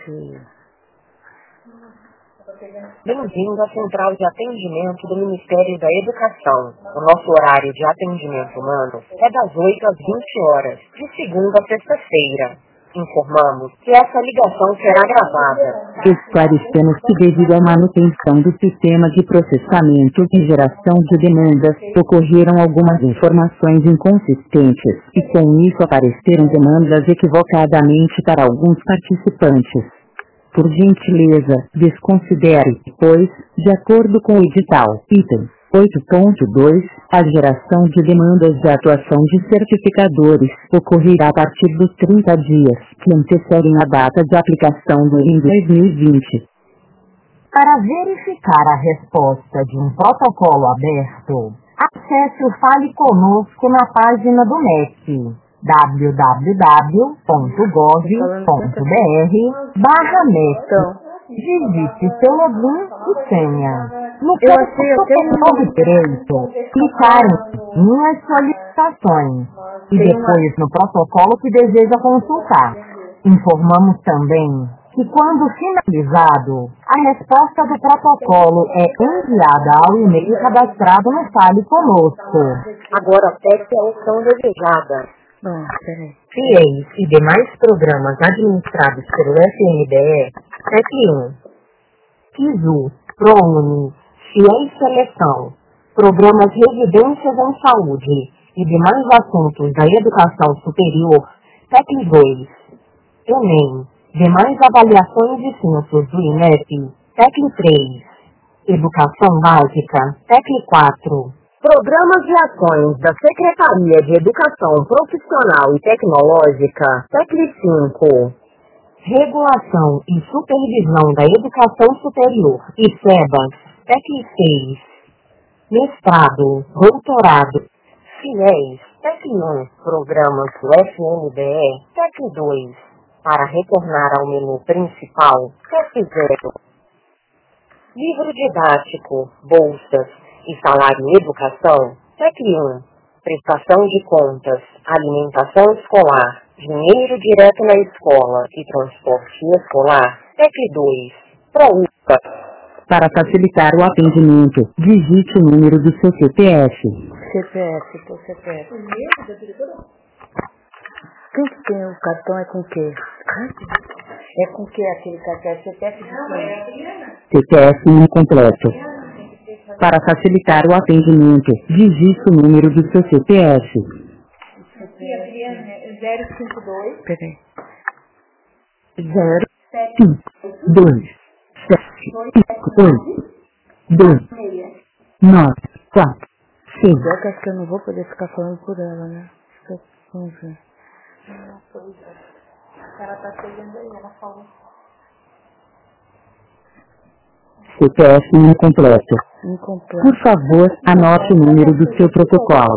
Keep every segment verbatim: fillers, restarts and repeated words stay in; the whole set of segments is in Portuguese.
feio. Bem-vindo à Central de Atendimento do Ministério da Educação. O nosso horário de atendimento humano é das oito às vinte horas, de segunda a sexta-feira. Informamos que essa ligação será gravada. Esclarecemos que devido à manutenção do sistema de processamento e geração de demandas, ocorreram algumas informações inconsistentes, e com isso apareceram demandas equivocadamente para alguns participantes. Por gentileza, desconsidere, pois, de acordo com o edital, item oito ponto dois, a geração de demandas de atuação de certificadores ocorrerá a partir dos trinta dias que antecedem a data de aplicação do I N dois mil e vinte. Para verificar a resposta de um protocolo aberto, acesse o Fale Conosco na página do M E C. w w w ponto gov ponto b r barra M E C. Digite seu login e senha. No canto do direito, clicar em Minhas solicitações e depois no protocolo que deseja consultar. Informamos também que quando finalizado, a resposta do protocolo é enviada ao e-mail cadastrado no Fale Conosco. Agora aperte a opção desejada. Bom, peraí. FIES e demais programas administrados pelo F N D E, T E C um, SISU, ProUni, FIES Seleção, Programas Residências em Saúde e demais assuntos da Educação Superior, T E C dois, ENEM, demais avaliações e censos do INEP, T E C três, Educação Básica, T E C quatro, Programas e ações da Secretaria de Educação Profissional e Tecnológica, T E C cinco, Regulação e Supervisão da Educação Superior e SEBAS, T E C seis, Mestrado, Doutorado, FIES, T E C um, Programas do F N D E, T E C dois, para retornar ao menu principal, T E C zero, Livro didático, bolsas e salário e educação, T E C um, prestação de contas, alimentação escolar, dinheiro direto na escola e transporte escolar, T E C dois, ProUPA. Para facilitar o atendimento, digite o número do seu C P F. C P F, pô, C P F. Quem que tem o cartão é com o quê? É com o quê aquele cartão? É C P F de quem? C P F incompleto. Para facilitar o atendimento, digite o número do seu C P F. zero cinco dois. Peraí. zero cinco dois sete oito dois nove quatro seis. Eu acho que eu não vou poder ficar falando por ela, né? Vamos ver. Ela tá chegando aí, ela falou. C P F incompleto. Incompleto. Por favor, anote o número do seu protocolo.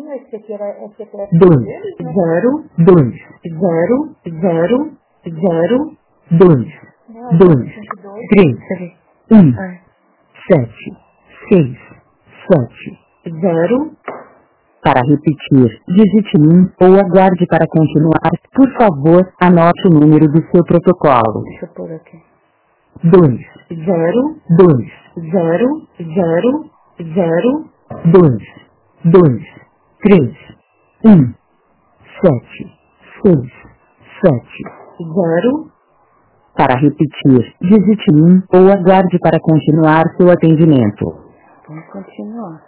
dois zero dois zero zero zero dois dois três um sete seis sete zero. Para repetir, digite um ou aguarde para continuar. Por favor, anote o número do seu protocolo. Deixa eu pôr aqui. dois zero dois zero zero zero dois dois três um sete seis sete zero. Para repetir, digite um ou aguarde para continuar seu atendimento. Vamos continuar.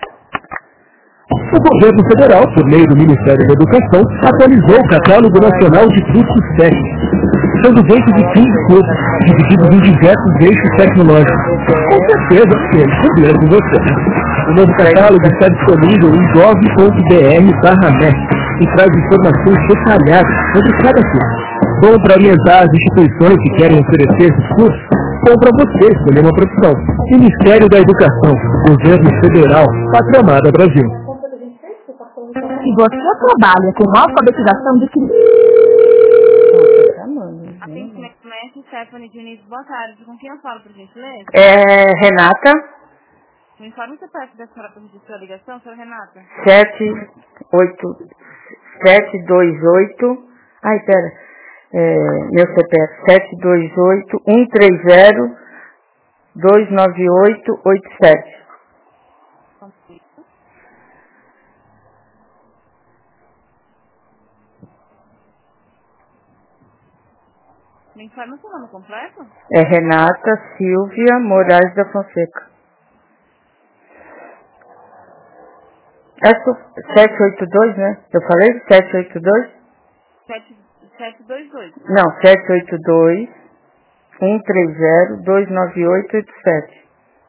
O governo federal, por meio do Ministério da Educação, atualizou o catálogo nacional de cursos técnicos. São duzentos e quinze cursos, divididos em diversos eixos tecnológicos. Com certeza, eles combinam com você. O novo catálogo está disponível em gov ponto b r barra M E C e traz informações detalhadas sobre cada curso. Bom para orientar as instituições que querem oferecer esses cursos, bom para você escolher uma profissão. Ministério da Educação, Governo Federal, Pátria Amada Brasil. Se você trabalha com alfabetização de crianças... Atendimento mestre Stephanie Diniz, boa tarde. Com quem eu falo, por gentileza? É, Renata, Me informe o C P F da senhora para registrar a ligação, senhora Renata. sete oito sete dois oito. Ai, pera. É, meu C P F sete dois oito, um três zero, dois nove oito oito sete. Me informa o seu nome completo? É Renata Silvia Moraes da Fonseca. É sete oito dois, né? Eu falei sete oito dois? sete dois dois. Não, sete oito dois, um três zero, dois nove oito oito sete.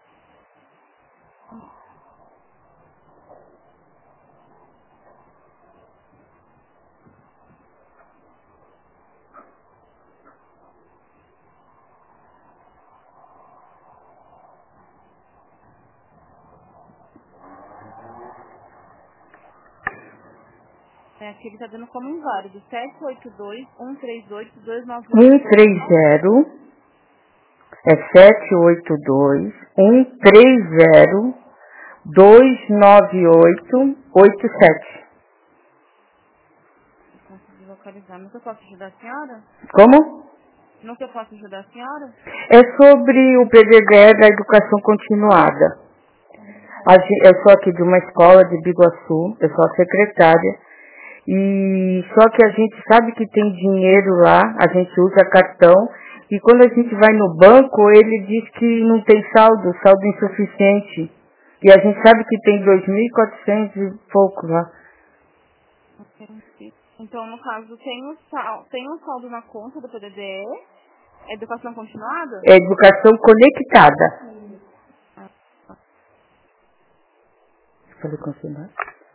É, aqui ele está dando como inválido. sete oito dois, um três oito, dois nove oito. um três zero, é sete oito dois, um três zero, dois nove oito oito sete. Consegui localizar. No que eu posso ajudar a senhora? Como? No que eu posso ajudar a senhora? É sobre o P D D E da educação continuada. A gen- Eu sou aqui de uma escola de Biguaçu, eu sou a secretária, e só que a gente sabe que tem dinheiro lá, a gente usa cartão, e quando a gente vai no banco, ele diz que não tem saldo, saldo insuficiente. E a gente sabe que tem dois mil e quatrocentos e pouco lá. Então, no caso, tem um saldo, tem um saldo na conta do P D D E, educação continuada? É educação conectada. Falei continuar?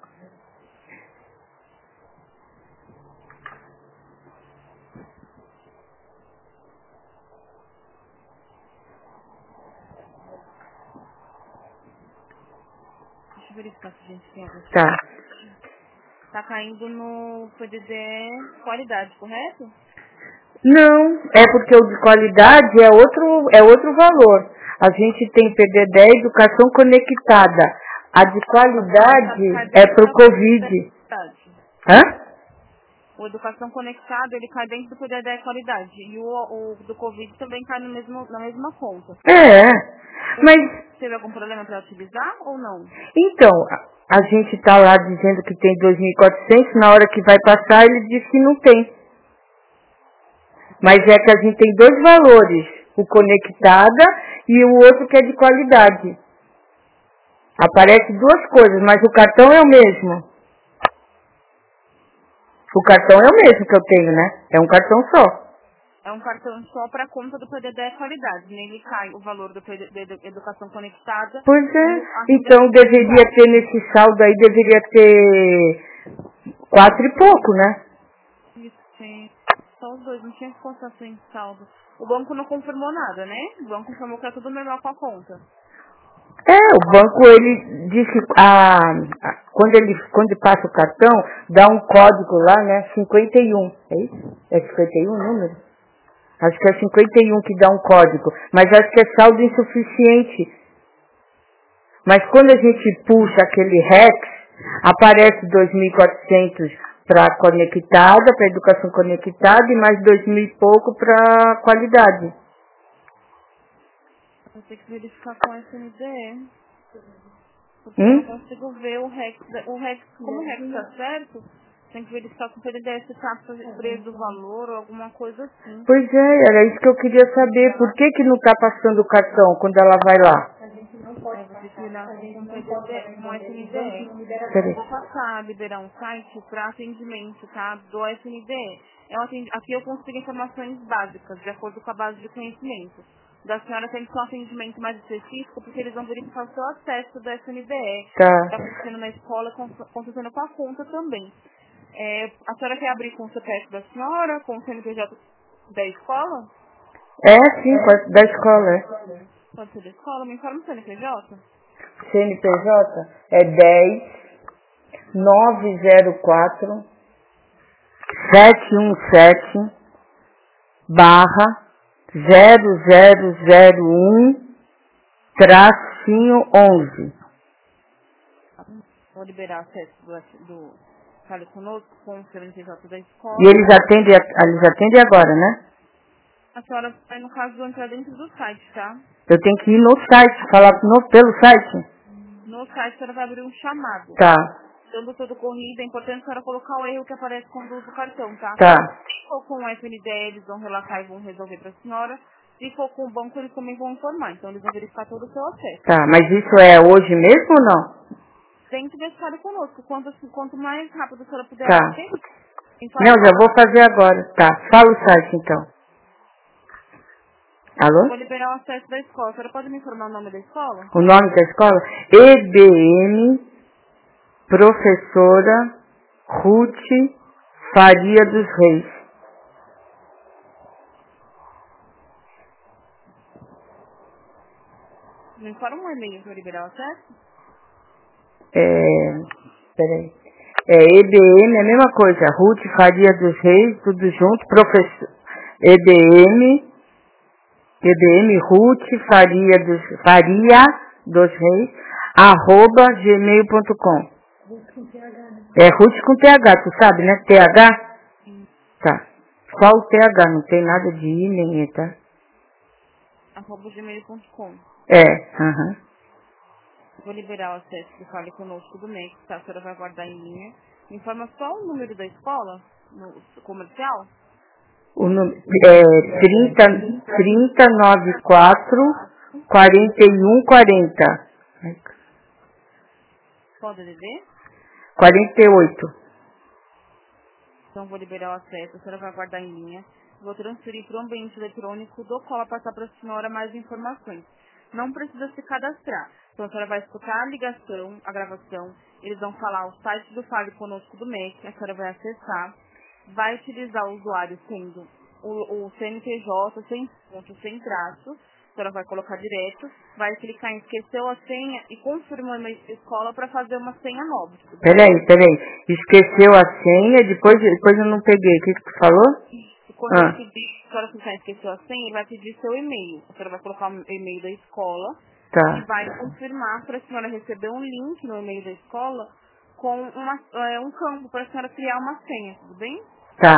Deixa eu verificar se a gente tem algum. Tá. Tá caindo no P D D E qualidade, correto? Não, é porque o de qualidade é outro, é outro valor. A gente tem P D D E educação conectada. A de qualidade é pro Covid. Hã? O educação conectada, ele cai dentro do P D D E qualidade. E o, o do Covid também cai no mesmo, na mesma conta. É, mas Teve algum problema para utilizar ou não? então, a, a gente tá lá dizendo que tem dois mil e quatrocentos, na hora que vai passar ele diz que não tem. Mas é que a gente tem dois valores, o conectada e o outro que é de qualidade. Aparece duas coisas, mas o cartão é o mesmo. O cartão é o mesmo que eu tenho, né? É um cartão só. É um cartão só para a conta do P D D E qualidade. Nele cai o valor do P D D E educação conectada. Pois é. Então deveria ter nesse saldo aí, deveria ter quatro e pouco, né? Isso, sim. Só os dois, não tinha constação em saldo. O banco não confirmou nada, né? O banco confirmou que é tudo normal com a conta. É, o banco, ele diz que a, a, quando, ele, quando passa o cartão, dá um código lá, né, cinquenta e um, é isso? É cinquenta e um o número? Acho que é cinquenta e um que dá um código, mas acho que é saldo insuficiente. Mas quando a gente puxa aquele R E X, aparece dois mil e quatrocentos para conectada, para educação conectada, e mais dois mil e pouco para qualidade. Vou ter que verificar com a S N D E. Porque Hum? eu não consigo ver o R E X. O R E X, como o R E X está certo, tem que verificar com o P D D E se está preso o valor ou alguma coisa assim. Pois é, era isso que eu queria saber. Por que que não está passando o cartão quando ela vai lá? Eu vou ter que olhar com o P D D E, com o S N D E. Peraí. Vou passar a liberar um site para atendimento, tá? Do S N D E. É um atendi- Aqui eu consigo informações básicas, de acordo com a base de conhecimento. Da senhora tem que ser um atendimento mais específico, porque eles vão verificar o seu acesso do S N D E. Tá. Está acontecendo na escola, acontecendo com a conta também. É, a senhora quer abrir com o C P F da senhora, com o C N P J da escola? É, sim, pode- da escola, é. Pode ser da escola? Me informa o C N P J? C N P J é dez, nove zero quatro, sete um sete, barra, zero zero zero um, tracinho onze. Vou liberar acesso do, do Fale Conosco com o C N P J da escola. E eles atendem, eles atendem agora, né? A senhora vai, no caso, entrar dentro do site, tá? Eu tenho que ir no site, falar no, pelo site? No site a senhora vai abrir um chamado. Tá. Dando todo corrido, é importante a senhora colocar o erro que aparece quando usa o cartão, tá? Tá. Se for com o F N D E, eles vão relatar e vão resolver para a senhora. Se for com o banco, eles também vão informar. Então, eles vão verificar todo o seu acesso. Tá, mas isso é hoje mesmo ou não? Tem que deixar conosco. Quanto, quanto mais rápido a senhora puder Tá. fazer, então, Não, já vou fazer agora. Tá, fala o site então. Alô? vou liberar o acesso da escola. A senhora pode me informar o nome da escola? O nome da escola? E B M Professora Ruth Faria dos Reis. Me informa um e-mail para liberar o acesso? É, peraí. É E B M, é a mesma coisa. Ruth Faria dos Reis, tudo junto. Professor, E B M, E B M Ruth Faria dos, Faria dos Reis, arroba gmail ponto com. É Ruth com T H, tu sabe, né? T H? Sim. Tá. Só o T H, não tem nada de I nem E, tá? arroba gmail ponto com. É, aham. Uhum. Vou liberar o acesso do Fale Conosco do M E C, tá? A senhora vai guardar em linha. Me informa só o número da escola, no comercial? O número é trinta, trinta, noventa e quatro, quarenta e um, quarenta. Pode dizer? quarenta e oito. Então, vou liberar o acesso, a senhora vai guardar em linha. Vou transferir para o ambiente eletrônico, do qual vai passar para a senhora mais informações. Não precisa se cadastrar. Então, a senhora vai escutar a ligação, a gravação. Eles vão falar o site do Fale Conosco do M E C, a senhora vai acessar. Vai utilizar o usuário sendo o, o C N P J, sem ponto, sem traço. A senhora vai colocar direto. Vai clicar em esqueceu a senha e confirmou a escola para fazer uma senha nova. Peraí, peraí. Esqueceu a senha, depois, depois eu não peguei. O que, que tu falou? E quando Ah. ele pedir, a senhora clicar em esqueceu a senha, ele vai pedir seu e-mail. A senhora vai colocar o e-mail da escola. Tá. E vai confirmar para a senhora receber um link no e-mail da escola com uma, é, um campo para a senhora criar uma senha, tudo bem? Tá.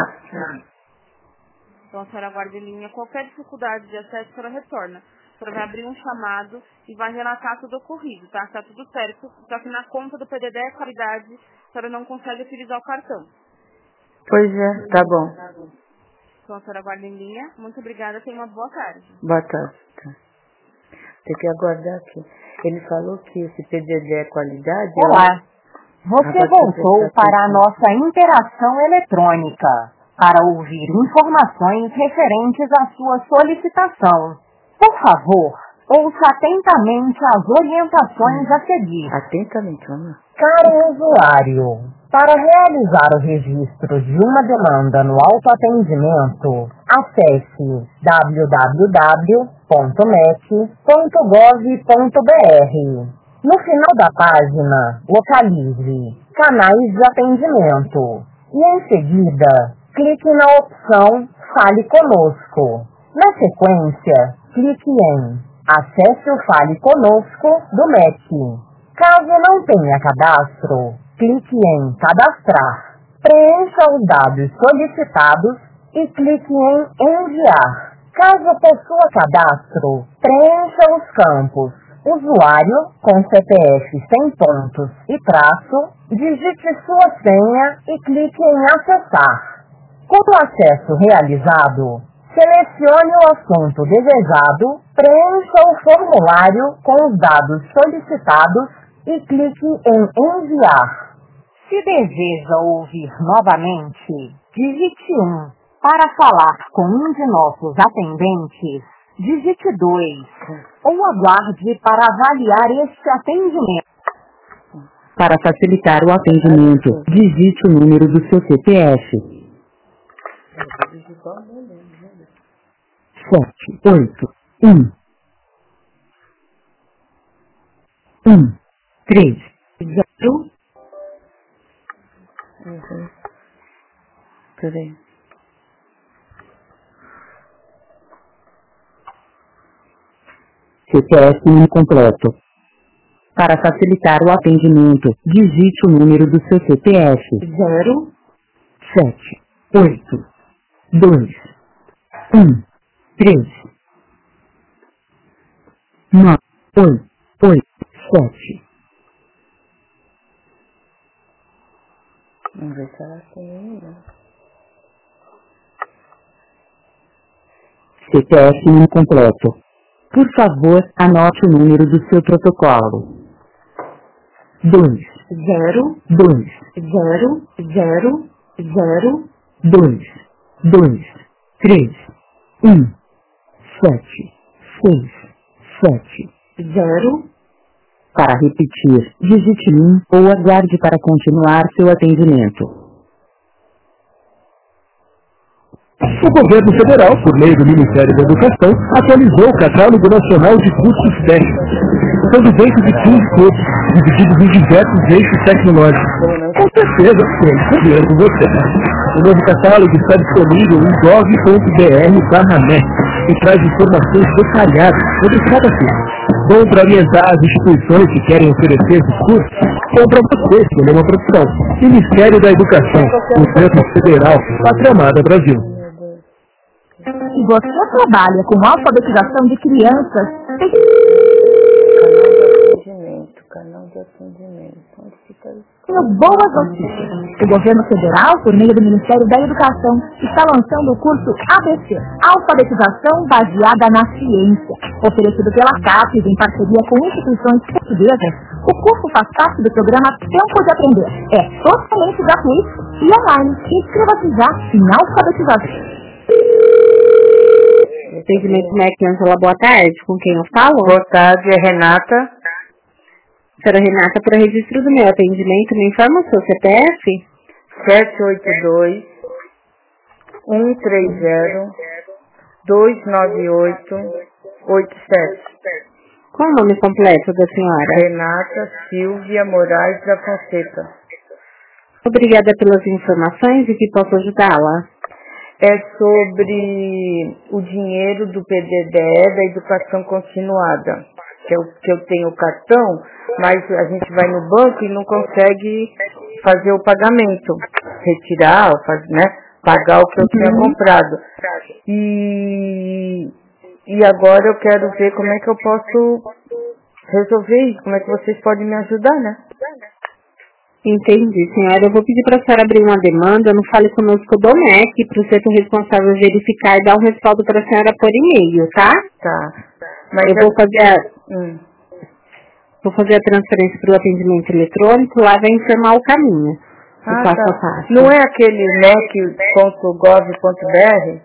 Então a senhora aguarda em linha. Qualquer dificuldade de acesso, a senhora retorna. A senhora vai abrir um chamado e vai relatar tudo ocorrido, tá? Tá tudo certo. Só que na conta do P D D, a qualidade, a senhora não consegue utilizar o cartão. Pois é, tá bom. Então a senhora aguarda em linha. Muito obrigada, tenha uma boa tarde. Boa tarde. Tá. Tem que aguardar aqui. Ele falou que esse P D D é qualidade. Olá. Você voltou para a nossa interação eletrônica para ouvir informações referentes à sua solicitação. Por favor, ouça atentamente as orientações a seguir. Atentamente, vamos lá. Caro usuário, para realizar o registro de uma demanda no autoatendimento, acesse w w w ponto m e c ponto gov ponto b r. No final da página, localize Canais de Atendimento e, em seguida, clique na opção Fale Conosco. Na sequência, clique em Acesse o Fale Conosco do M E C. Caso não tenha cadastro, clique em Cadastrar. Preencha os dados solicitados e clique em Enviar. Caso possua cadastro, preencha os campos Usuário com C P F sem pontos e traço, digite sua senha e clique em Acessar. Com o acesso realizado, selecione o assunto desejado, preencha o formulário com os dados solicitados e clique em Enviar. Se deseja ouvir novamente, digite um. Para falar com um de nossos atendentes, digite dois. Ou aguarde para avaliar este atendimento. Para facilitar o atendimento, digite o número do seu C P F. Sete, oito, um, um, três, zero. Uhum. Peraí. C P F incompleto. Para facilitar o atendimento, digite o número do seu C P F. zero, sete, oito, dois, um, três, nove, oito, oito, sete. Vamos ver se ela tem ainda. C P F incompleto. Por favor, anote o número do seu protocolo. dois, zero, dois, zero, zero, zero, dois, dois, três, um, sete, seis, sete, zero. Para repetir, digite um ou aguarde para continuar seu atendimento. O governo federal, por meio do Ministério da Educação, atualizou o catálogo nacional de cursos técnicos. São duzentos e quinze cursos, divididos em diversos eixos tecnológicos. Com certeza, sempre convido você. O novo catálogo está disponível em gov ponto br barra net e traz informações detalhadas sobre cada curso. Bom para orientar as instituições que querem oferecer esses cursos, ou para você escolher uma profissão. Ministério da Educação, Governo Federal, Pátria Amada Brasil. Se você trabalha com alfabetização de crianças, tem... Canal de atendimento, canal de atendimento. Onde fica isso? Tenho boas notícias. O governo federal, por meio do Ministério da Educação, está lançando o curso A B C, Alfabetização Baseada na Ciência. Oferecido pela CAPES em parceria com instituições portuguesas, o curso faz parte do programa Tempo de Aprender. É totalmente gratuito e online. Inscreva-se já em alfabetização. Atendimento M E C Ângela, boa tarde. Com quem eu falo? Boa tarde, é Renata. Senhora Renata, para registro do meu atendimento, me informa o seu C P F? sete oito dois, um três zero, dois nove oito, oito sete. Qual o nome completo da senhora? Renata Silvia Moraes da Fonseca. Obrigada pelas informações e que posso ajudá-la. É sobre o dinheiro do P D D E da educação continuada. Que eu, que eu tenho o cartão, mas a gente vai no banco e não consegue fazer o pagamento. Retirar, faz, né, pagar o que eu tinha comprado. E, e agora eu quero ver como é que eu posso resolver isso. Como é que vocês podem me ajudar, né? Entendi, senhora. Eu vou pedir para a senhora abrir uma demanda. Não fale conosco do M E C, para o setor responsável verificar e dar um respaldo para a senhora por e-mail, tá? Tá. Mas eu vou fazer a, hum. vou fazer a transferência para o atendimento eletrônico, lá vai informar o caminho. Ah, passo tá. a passo. Não é aquele M E C ponto gov ponto br?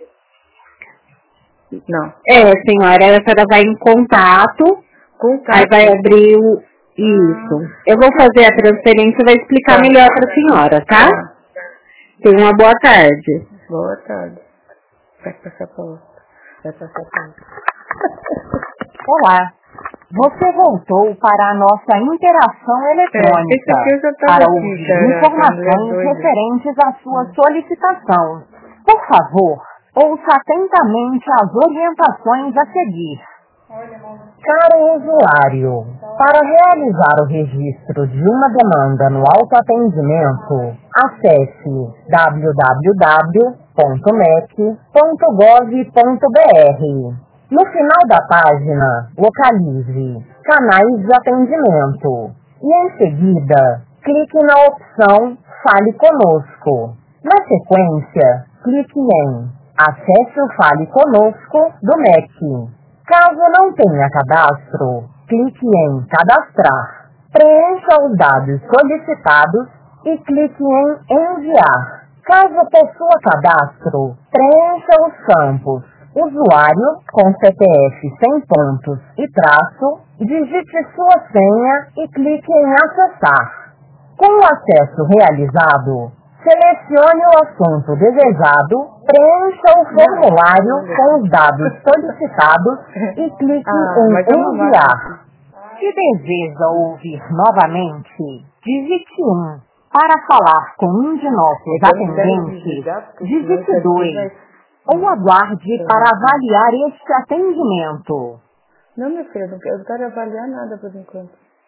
Não. É, senhora, a senhora vai em contato, contato. Aí vai abrir o... Isso. Eu vou fazer a transferência e vai explicar tá. melhor para a senhora, tá? tá? Tenha uma boa tarde. Boa tarde. Vai passar para outra. Vai passar para outra. Olá. Você voltou para a nossa interação eletrônica é, para ouvir informações referentes à sua solicitação. Por favor, ouça atentamente as orientações a seguir. Caro usuário, para realizar o registro de uma demanda no autoatendimento, acesse w w w ponto m e c ponto gov ponto br. No final da página, localize Canais de Atendimento e, em seguida, clique na opção Fale Conosco. Na sequência, clique em Acesse o Fale Conosco do M E C. Caso não tenha cadastro, clique em Cadastrar. Preencha os dados solicitados e clique em Enviar. Caso possua cadastro, preencha os campos Usuário com C P F sem pontos e traço, digite sua senha e clique em Acessar. Com o acesso realizado, selecione o assunto desejado, preencha o formulário com os dados solicitados e clique ah, em Enviar. Se deseja ouvir novamente, digite um. Para falar com um de nossos atendentes, digite dois. Ou aguarde para avaliar este atendimento. Não, meu filho, eu não quero avaliar nada por enquanto.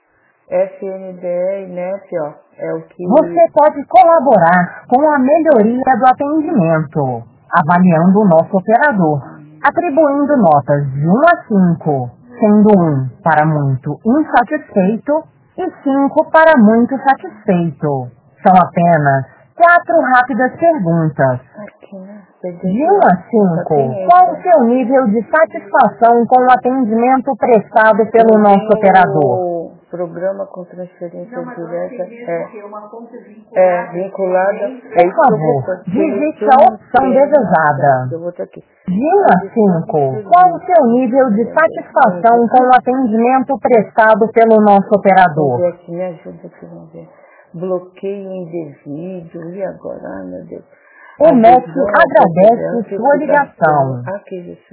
F N D E e N E T, ó, é o que... Você pode colaborar com a melhoria do atendimento, avaliando o nosso operador, atribuindo notas de um a cinco, sendo um para muito insatisfeito e cinco para muito satisfeito. São apenas quatro rápidas perguntas. Aqui, né? De um a cinco, qual o seu nível de satisfação com o atendimento prestado pelo nosso operador? O programa com transferência direta é, é vinculada... Por favor, digite a opção desejada. Eu vou ter aqui. De um a cinco, qual o seu nível de satisfação com o atendimento prestado pelo nosso operador? Vamos ver aqui, me ajuda aqui, vamos ver. Bloqueio indevido, e agora? Ai, meu Deus. O M E C agradece sua ligação. Aquisição.